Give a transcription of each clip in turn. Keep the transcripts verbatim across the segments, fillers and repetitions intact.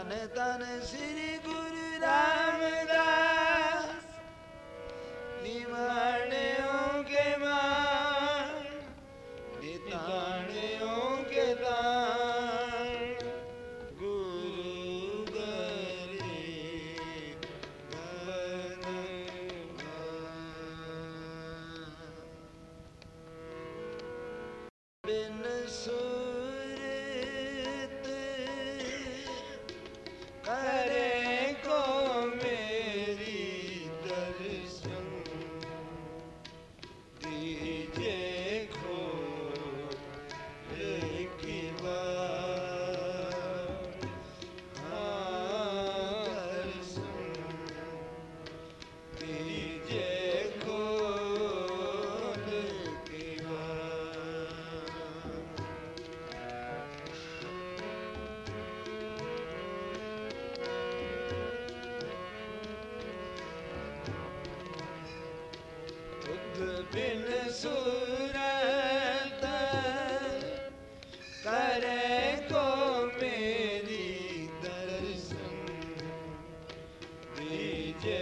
धन धन श्री गुरु रामदास निमाणियों के मान निताणियों के दान गुरु गरीब बिन सूरत करे को मेरी दर्शन दीजे खोले की बात दर्शन दीजे खोले की बात बुद्ध बिन सूरत करे को मेरी दर्शन दीजे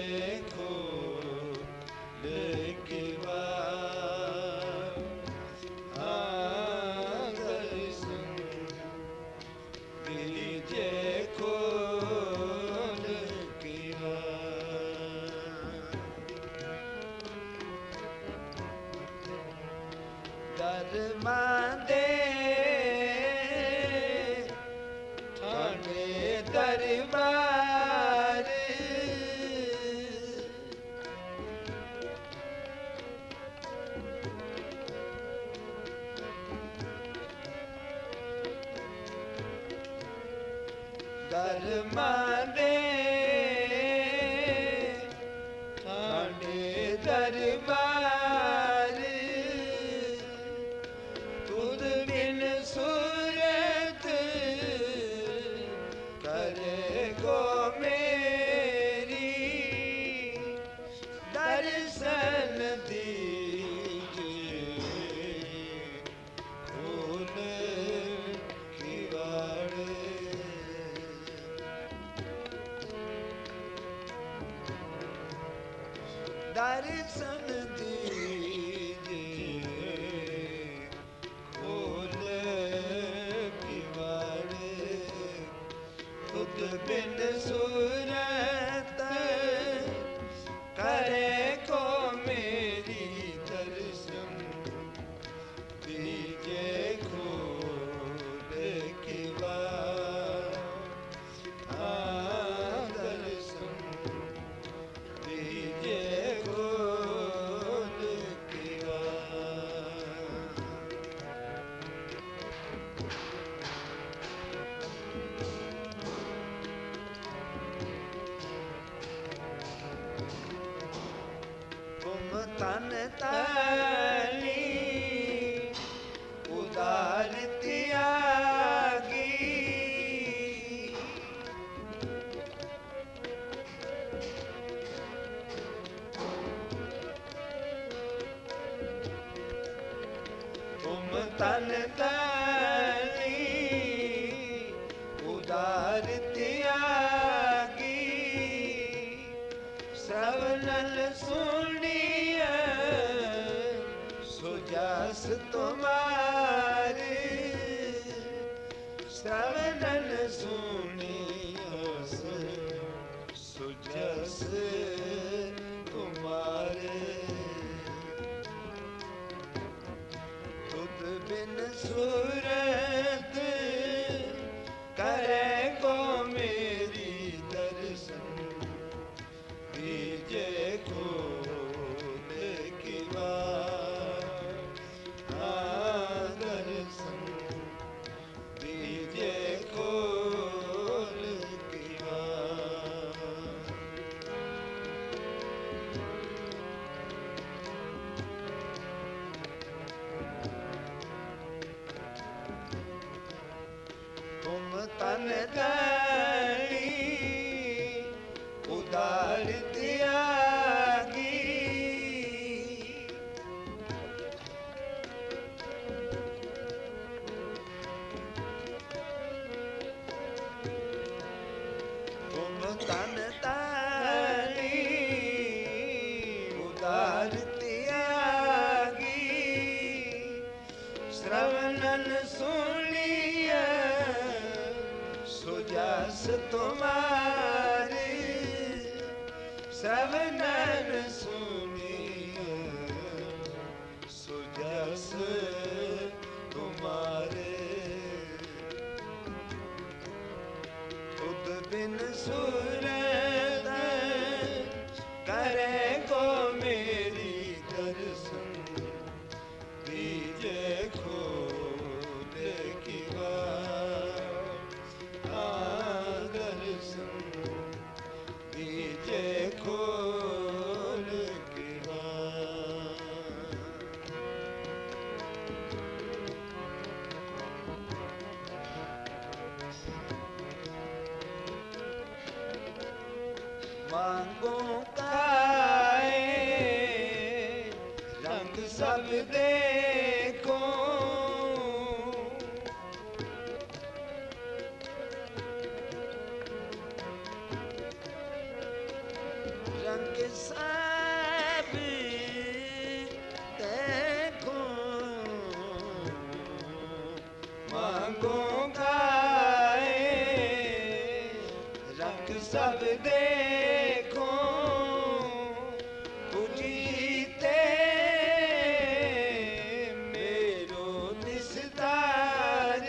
खोले की बात दर्शन दीजे खोले की बात दरमादे थाने दरबार दरमादे थाने दरबार तुद बिन सूरत करे को मेरी दर्शन दीजिए खोल की बाड़े दर्शन दीजिए खोल की बाड़े खुद बिन सूरत करे को मेरी दर्शन दीजिए खोल की बात दर्शन दीजिए खोल की बात तुम तन तली उदार त्यागी तुम तन तली उदार त्यागी श्रवणल सुनिए सुजास तुम्हारे श्रवणल सुनिए सुजस तुम्हारे तुद बिन सूरत करे को मेरी दर्शन दीजे खोल की बात दर्शन दीजे खोल की बात तुम तन तली उदार त्यागी दर्शन दीजे खोल की बात हाँ दर्शन दीजे खोल की बात। मांगो काए रंग सब देखो रंग सब देखो मांगो काए रंग सब देखो तुझीते मेरो निस्तार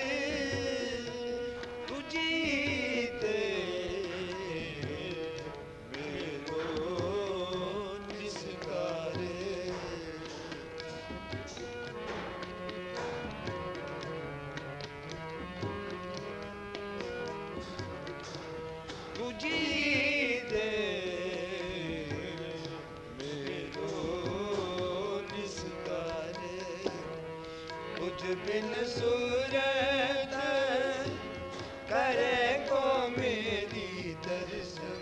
तुझीते मेरो निस्तार तुझी दे मेरो निस्तारे तुझ बिन सूरत करे को मेरी दर्शन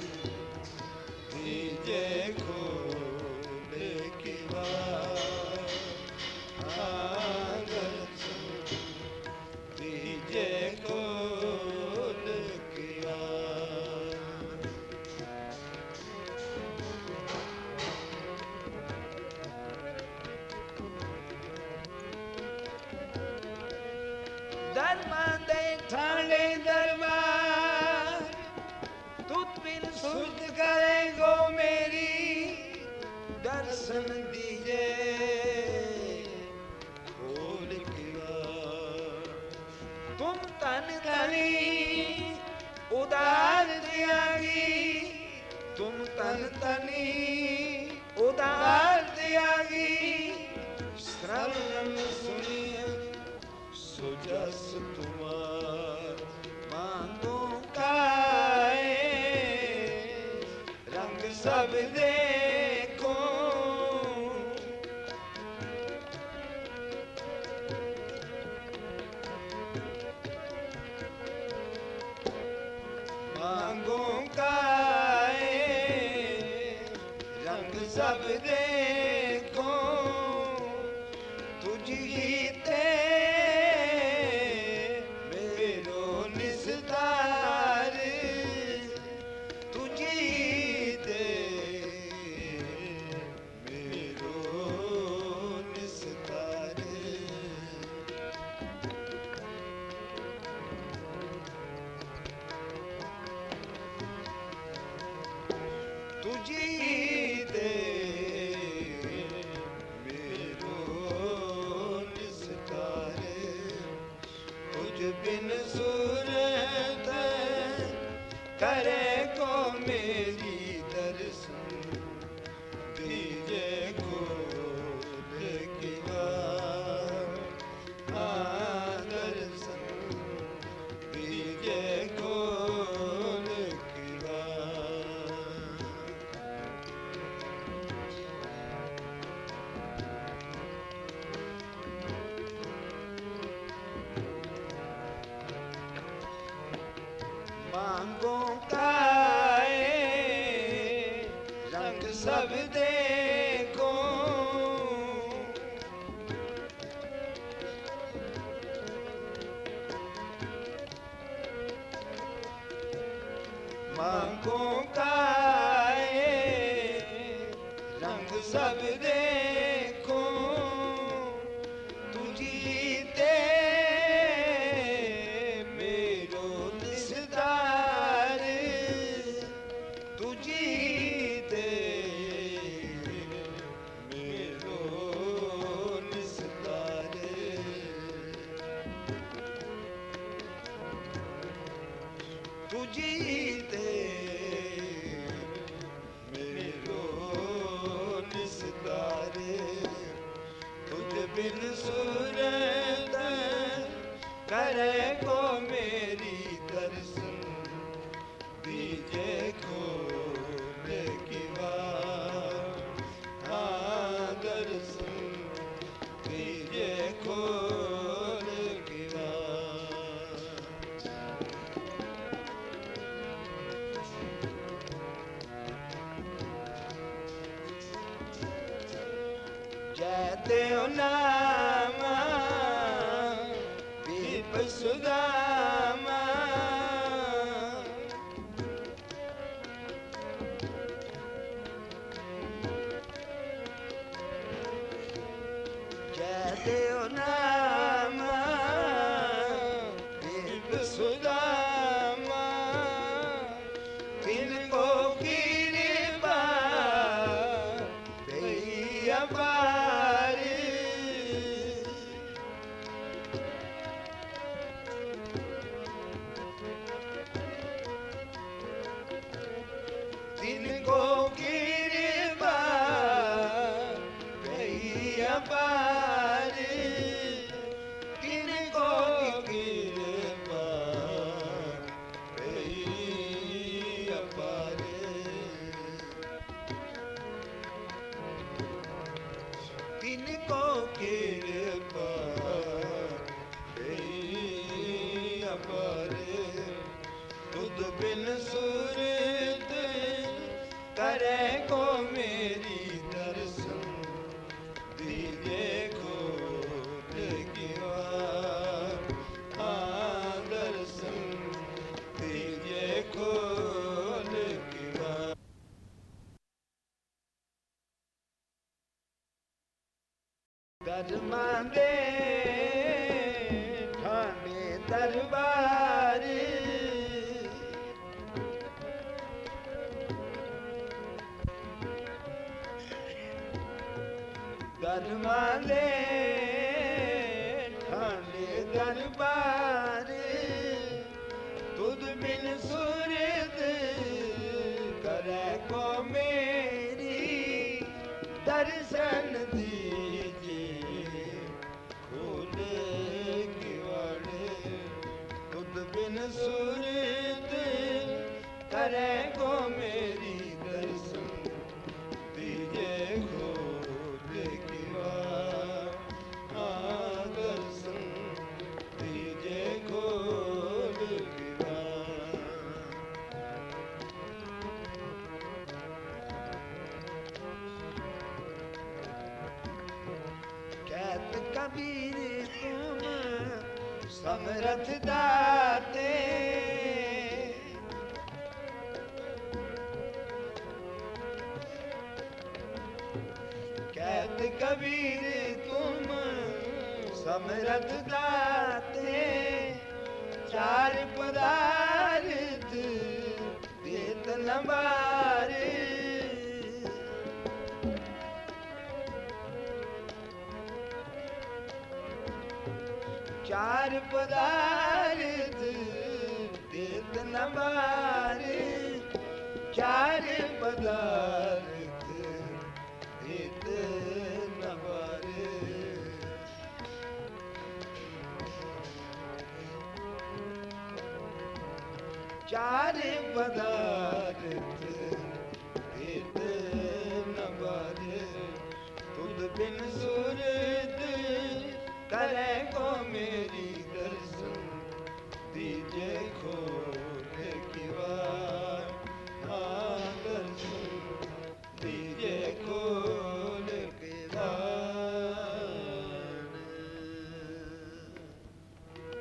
दीजे खोल की बात हाँ दर्शन दीजे खोल की बात। धर्मा दे ठाणे दरबार तुझ बिन सुध करेगो मेरी दर्शन दीजे खोल की बात। तुम तन तनी उदार त्यागी तुम तन तनी उदार त्यागी श्रवण सुनिए सुजस तुम्हार मांगो काए रंग सब देखो मांगो काए रंग सब देखो तुझीते मेरो निस्तार तुझीते मेरो निस्तार तुझीते मेरो निस्तार तुझ बिन सूरत करे को मेरी दर्शन दीजे खोल की बात हाँ दर्शन दीजे खोल की बात। मांगो काए रंग सब देखो मांगो काए रंग सब देखो तुझीते मेरो निस्तार तुझीते मेरो निस्तार तुझीते बिन सूरत करे को मेरी दर्शन दीजे खोल की बात। हाँ दर्शन दीजे खोल की बात। जयते हो नामा दीप सुदामा। जयते हो नामा दीप सुदामा। तिनको कृपा गई अपार। तिनको कृपा गई अपार। तिनको कृपा गई अपार। तिनको कृपा गई अपार। तुद बिन सूरत करे को मेरी दर्शन दीजे खोल की बात। हाँ दर्शन दीजे खोल की बात। दरमा दे ठाणे दरबार। दरमा दे ठाणे दरबार। तुद बिन सूरत करे को मेरी दर्शन दीजिए खोल की बात। तुद बिन सूरत करे को मेरी दर्शन दीजिए खोल की बात। हाँ दर्शन दीजिए खोल की बात। कहत कबीर तुम समरथ दाते। कहत कबीर तुम समरथ दाते। चार पदार्थ देत न बारे। चार पदार्थ देत न बारे। चार पदार्थ देत न बारे। चार पदार्थ देत न बारे। तुद बिन सूरत करे को मेरी दर्शन दीजे खोल